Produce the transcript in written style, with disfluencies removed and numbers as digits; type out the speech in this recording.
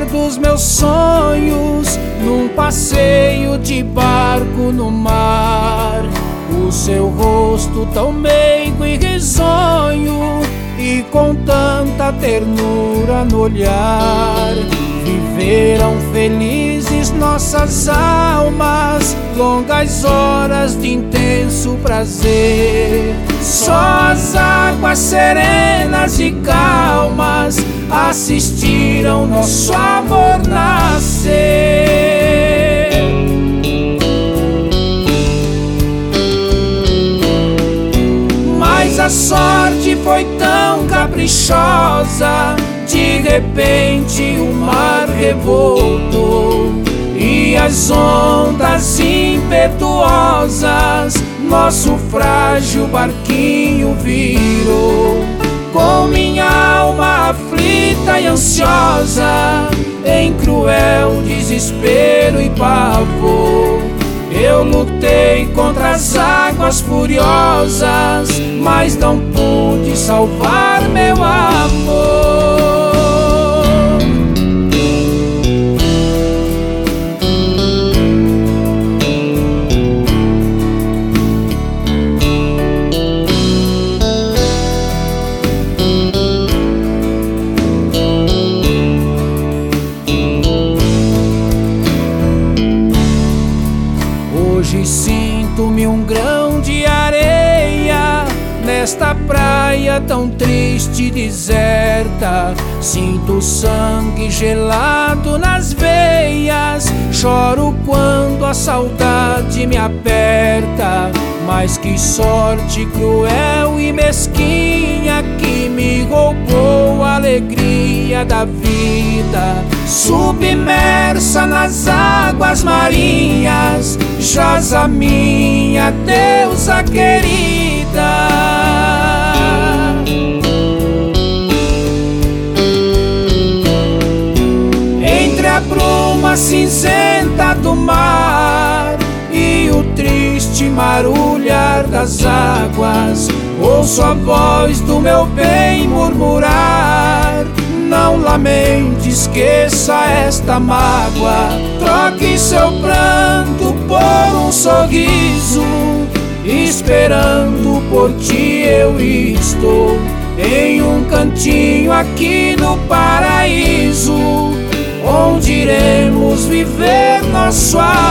dos meus sonhos num passeio de barco no mar. O seu rosto tão meigo e risonho, e com tanta ternura no olhar. Viveram felizes nossas almas, longas horas de intenso prazer. Só as águas serenas e calmas assistiram nosso amor nascer. Mas a sorte foi tão caprichosa, de repente o mar revoltou, e as ondas impetuosas nosso frágil barquinho virou. Com minha alma aflita e ansiosa, em cruel desespero e pavor, eu lutei contra as águas furiosas, mas não pude salvar meu amor. Hoje sinto-me um grão de areia nesta praia tão triste e deserta. Sinto sangue gelado nas veias, choro quando a saudade me aperta. Mas que sorte cruel e mesquinha que me roubou a alegria da vida. Submersa nas águas marinhas jaz a minha deusa querida. Entre a bruma cinzenta do mar e o triste marulhar das águas, ouço a voz do meu bem murmurar: não lamente, esqueça esta mágoa, troque seu pranto por um sorriso. Esperando por ti eu estou, em um cantinho aqui no paraíso, onde iremos viver nosso amor.